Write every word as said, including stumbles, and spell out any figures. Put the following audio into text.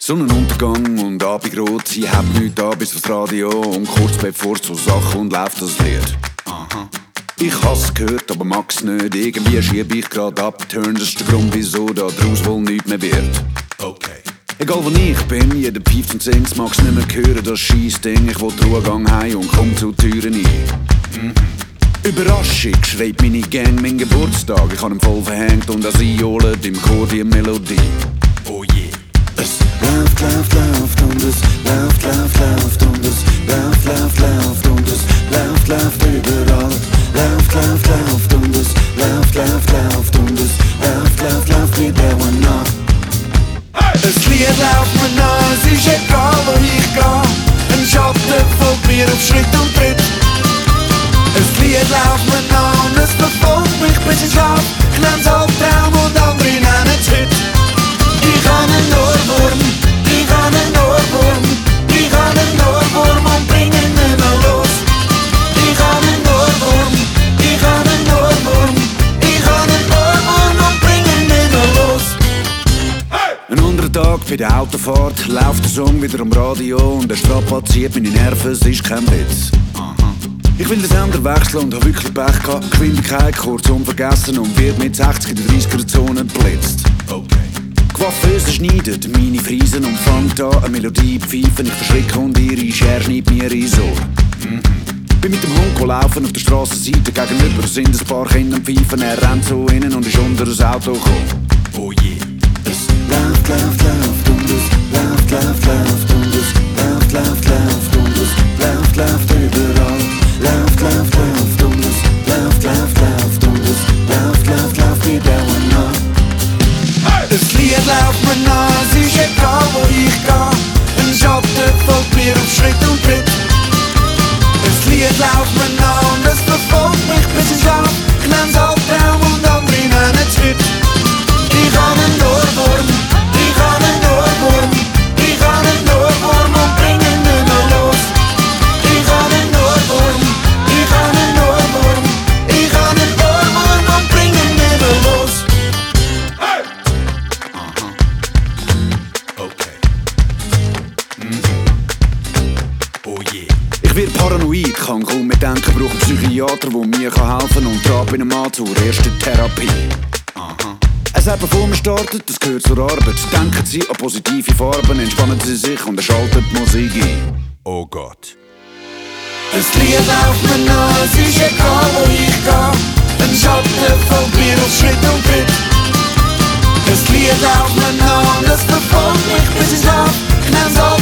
Sonnenuntergang und Abendrot, ich hab nichts da bis aufs Radio und kurz bevor es zur Sache und läuft das Lied. Aha. Ich has gehört, aber mag's nicht, irgendwie schieb ich grad ab, turn, das ist der Grund, wieso da draus wohl nichts mehr wird. Okay. Egal wo ich bin, jeder pfeift und singt, mag's nicht mehr hören, das Scheissding, ich will Ruhegang heim und komm zu Türen ein. Mhm. Überraschung, schreibt meine Gang, mein Geburtstag, ich hab ihn voll verhängt und als ich johlet im Chor die Melodie. Oh yeah. Es läuft, läuft, läuft und es läuft, läuft, läuft und es läuft, läuft, läuft und es läuft, läuft überall. Läuft, läuft, läuft und es läuft, läuft, läuft und es läuft, läuft, läuft wie der One nach. Es Lied läuft mir nach, es ist egal wo ich geh, ein Schatten folgt mir auf Schritt und Tritt. Es Lied läuft mir nach und es verfolgt mich bis ich schlaf. Ich nenn's Albtraum und andere nennen's Hit. Ich hab einen Ohrwurm, ich hab einen Ohrwurm, ich hab einen Ohrwurm und bring ihn nicht mehr los. Ich hab einen Ohrwurm, ich hab einen Ohrwurm, ich hab einen Ohrwurm und bring ihn nicht mehr los. Hey! Ein anderer Tag bei der Autofahrt, läuft der Song wieder am Radio und er strapaziert meine Nerven, es ist kein Witz. Ich will den Sender wechseln und hab wirklich Pech gehabt. Geschwindigkeit kurz unvergessen und wird mit sechzig in der dreißiger-Zone blitzt. Okay. Coiffeuse schneidet meine Friesen und fängt an eine Melodie pfeifen. Ich verschrecke und ihre Schere schneidet mir ins Ohr. Mhm. Bin mit dem Hund laufen auf der Strassenseite. Gegenüber sind ein paar Kinder am Pfeifen. Er rennt so innen und ist unter das Auto gekommen. Oh yeah. Es läuft, läuft, läuft und es läuft, läuft, läuft und es läuft, läuft, läuft und es läuft, läuft überall. Läuft, läuft, läuft und es läuft, läuft, läuft und es läuft, läuft, läuft wie der One nach. Das Lied läuft mir nach, es ist egal wo ich geh, ein Schatten folgt mir auf Schritt und Tritt. Das Lied läuft mir nach und es verfolgt mich bis ich schlaf. Ich nenn's Albtraum und andere nennen's Hit. Ich hab einen Ohrwurm, ich hab einen Ohrwurm, ich hab einen Ohrwurm und bring ihn nicht mehr los. Ich hab einen Ohrwurm, ich hab einen Ohrwurm, ich hab einen Ohrwurm und bring ihn nicht mehr los. Hey! Aha. Okay. Mhm. Oh yeah. Ich werd paranoid, kann kaum mehr denken, brauch einen Psychiater, der mir helfen kann und trab in einem Mann zur ersten Therapie. Aha. Es hat bevor man startet, das gehört zur Arbeit. Denken Sie an positive Farben, entspannen Sie sich und er schaltet die Musik ein. Oh Gott. Das Lied läuft mir nach, es ist egal wo ich geh, ein Schatten folgt mir auf Schritt und Tritt. Das Lied läuft mir nach und es verfolgt mich bis ich schlaf. Ich nenn's